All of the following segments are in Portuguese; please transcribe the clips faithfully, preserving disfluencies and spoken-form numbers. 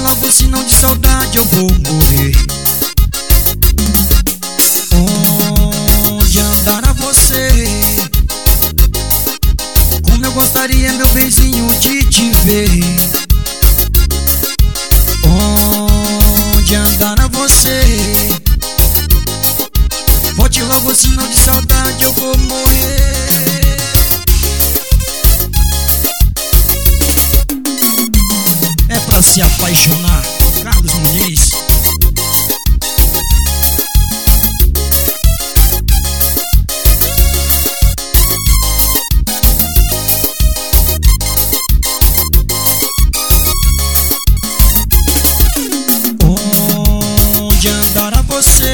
logo, senão de saudade eu vou morrer. Onde andará você? Como eu gostaria, meu benzinho, de te ver. Onde andará você? Volte logo, senão de saudade eu vou morrer. É pra se apaixonar, Carlos Muniz. Onde andará você?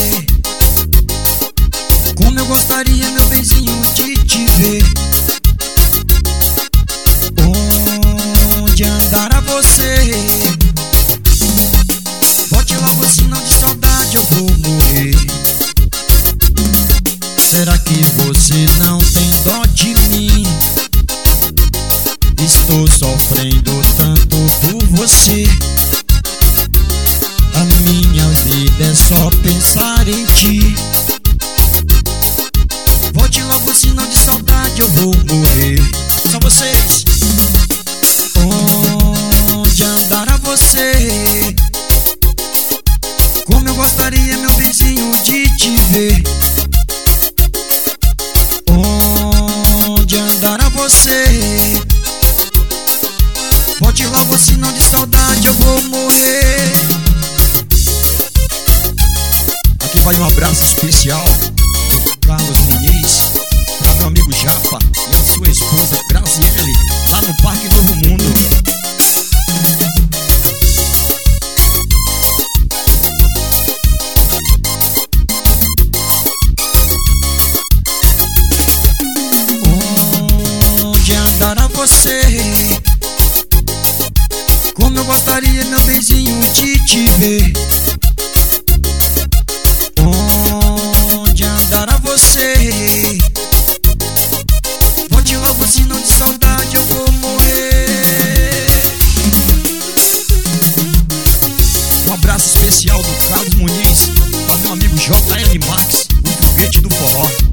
Como eu gostaria, meu benzinho, de te ver. Onde andará você? Volte logo, senão de saudade eu vou morrer. Será que você não tem dó de mim? Estou sofrendo tanto por você. A minha vida é só pensar em ti. Volte logo, senão de saudade eu vou morrer. Só vocês. Onde andará você? Como eu gostaria, meu benzinho, de te ver. Onde andará você? Volte logo, senão de saudade eu vou morrer. Aqui vai um abraço especial, Carlos Muniz, pra meu amigo Japa e a sua esposa Graziele, lá no Parque Novo Mundo. Onde andará você? Como eu gostaria, meu benzinho, de te ver. Onde andará você? Volte logo, senão de saudade eu vou morrer. Um abraço especial do Carlos Muniz para meu amigo J L Max, o foguete do forró.